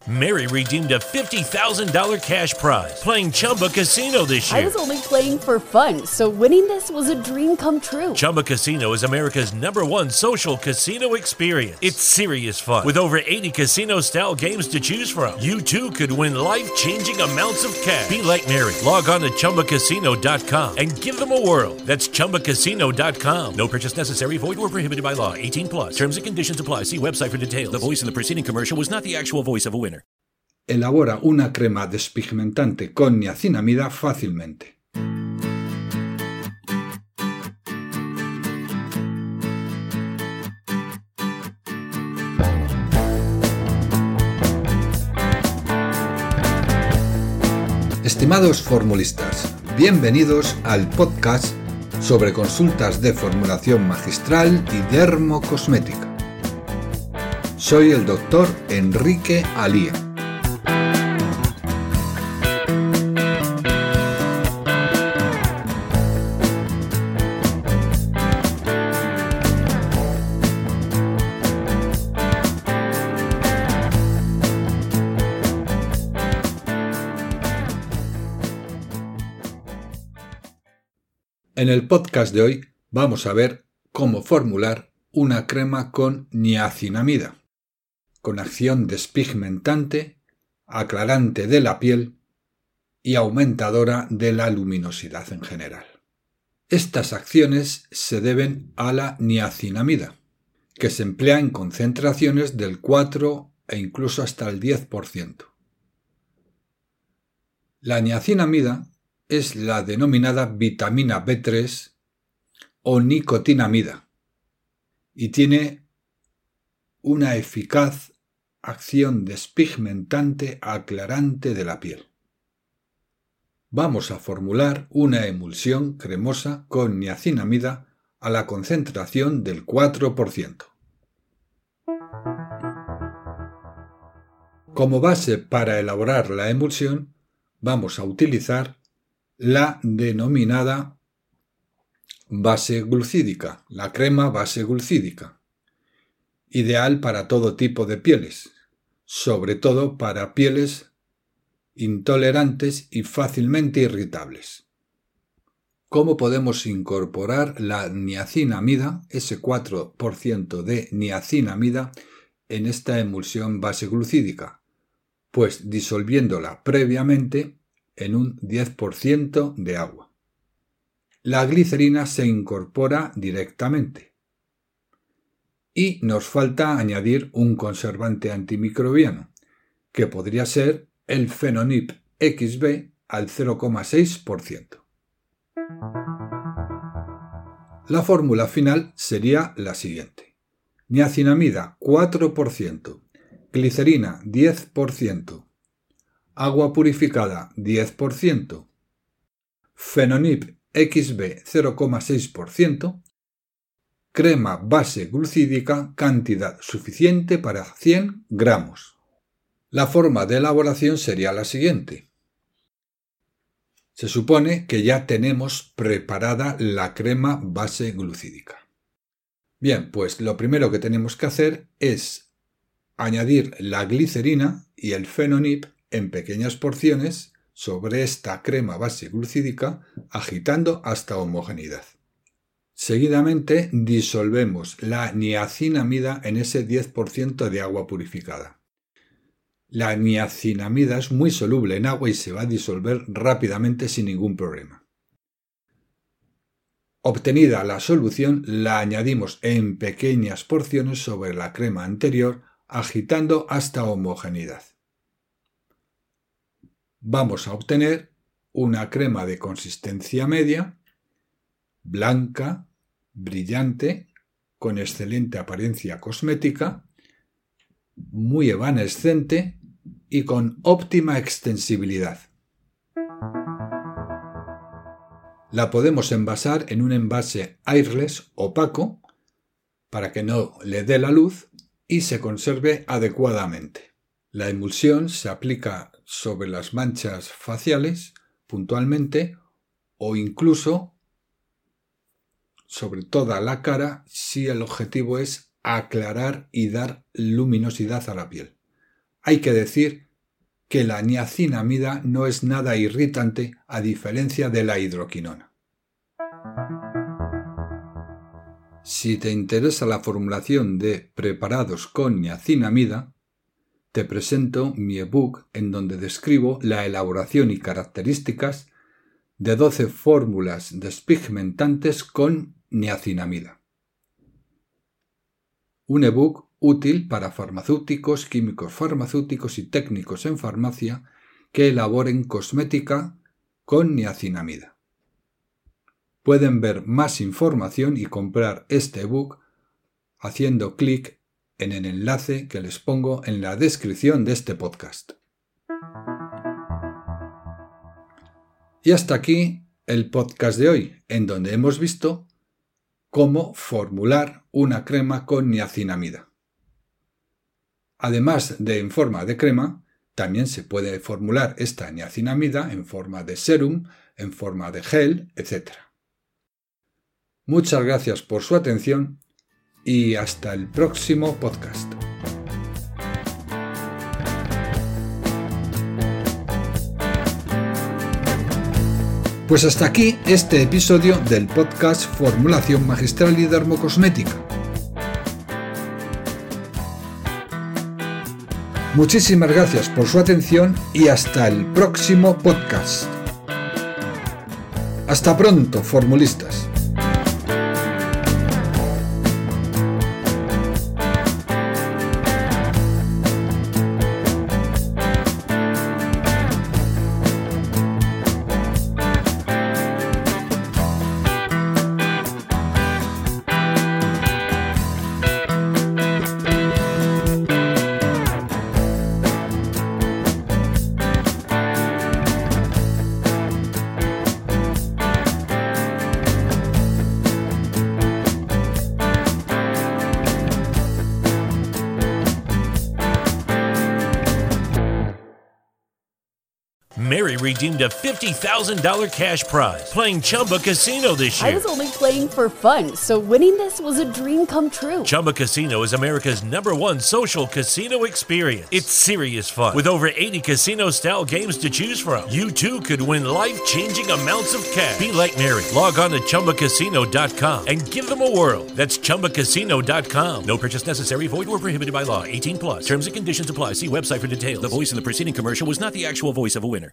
Mary redeemed a $50,000 cash prize playing Chumba Casino this year. I was only playing for fun, so winning this was a dream come true. Chumba Casino is America's #1 social casino experience. It's serious fun. With over 80 casino-style games to choose from, you too could win life-changing amounts of cash. Be like Mary. Log on to ChumbaCasino.com and give them a whirl. That's ChumbaCasino.com. No purchase necessary. Void where prohibited by law. 18 plus. Terms and conditions apply. See website for details. The voice in the preceding commercial was not the actual voice of a winner. Elabora una crema despigmentante con niacinamida fácilmente. Estimados formulistas, bienvenidos al podcast sobre consultas de formulación magistral y dermocosmética. Soy el Dr. Enrique Alía. En el podcast de hoy vamos a ver cómo formular una crema con niacinamida, con acción despigmentante, aclarante de la piel y aumentadora de la luminosidad en general. Estas acciones se deben a la niacinamida, que se emplea en concentraciones del 4 e incluso hasta el 10%. La niacinamida es la denominada vitamina B3 o nicotinamida y tiene una eficaz acción despigmentante aclarante de la piel. Vamos a formular una emulsión cremosa con niacinamida a la concentración del 4%. Como base para elaborar la emulsión, vamos a utilizar la denominada base glucídica, la crema base glucídica, ideal para todo tipo de pieles, sobre todo para pieles intolerantes y fácilmente irritables. ¿Cómo podemos incorporar la niacinamida, ese 4% de niacinamida, en esta emulsión base glucídica? Pues disolviéndola previamente en un 10% de agua. La glicerina se incorpora directamente. Y nos falta añadir un conservante antimicrobiano, que podría ser el Phenonip XB al 0,6%. La fórmula final sería la siguiente: niacinamida 4%, glicerina 10%, agua purificada 10%, Phenonip XB 0,6%, crema base glucídica cantidad suficiente para 100 gramos. La forma de elaboración sería la siguiente. Se supone que ya tenemos preparada la crema base glucídica. Bien, pues lo primero que tenemos que hacer es añadir la glicerina y el Phenonip en pequeñas porciones sobre esta crema base glucídica, agitando hasta homogeneidad. Seguidamente disolvemos la niacinamida en ese 10% de agua purificada. La niacinamida es muy soluble en agua y se va a disolver rápidamente sin ningún problema. Obtenida la solución, la añadimos en pequeñas porciones sobre la crema anterior, agitando hasta homogeneidad. Vamos a obtener una crema de consistencia media, blanca, brillante, con excelente apariencia cosmética, muy evanescente y con óptima extensibilidad. La podemos envasar en un envase airless opaco para que no le dé la luz y se conserve adecuadamente. La emulsión se aplica sobre las manchas faciales puntualmente o incluso sobre toda la cara si el objetivo es aclarar y dar luminosidad a la piel. Hay que decir que la niacinamida no es nada irritante a diferencia de la hidroquinona. Si te interesa la formulación de preparados con niacinamida, te presento mi ebook en donde describo la elaboración y características de 12 fórmulas despigmentantes con niacinamida. Un ebook útil para farmacéuticos, químicos farmacéuticos y técnicos en farmacia que elaboren cosmética con niacinamida. Pueden ver más información y comprar este ebook haciendo clic en el enlace que les pongo en la descripción de este podcast. Y hasta aquí el podcast de hoy, en donde hemos visto cómo formular una crema con niacinamida. Además de en forma de crema, también se puede formular esta niacinamida en forma de serum, en forma de gel, etc. Muchas gracias por su atención y hasta el próximo podcast. Pues hasta aquí este episodio del podcast Formulación Magistral y Dermocosmética. Muchísimas gracias por su atención y hasta el próximo podcast. Hasta pronto, formulistas. Mary redeemed a $50,000 cash prize playing Chumba Casino this year. I was only playing for fun, so winning this was a dream come true. Chumba Casino is America's #1 social casino experience. It's serious fun. With over 80 casino-style games to choose from, you too could win life-changing amounts of cash. Be like Mary. Log on to ChumbaCasino.com and give them a whirl. That's ChumbaCasino.com. No purchase necessary. Void where prohibited by law. 18+. Terms and conditions apply. See website for details. The voice in the preceding commercial was not the actual voice of a winner.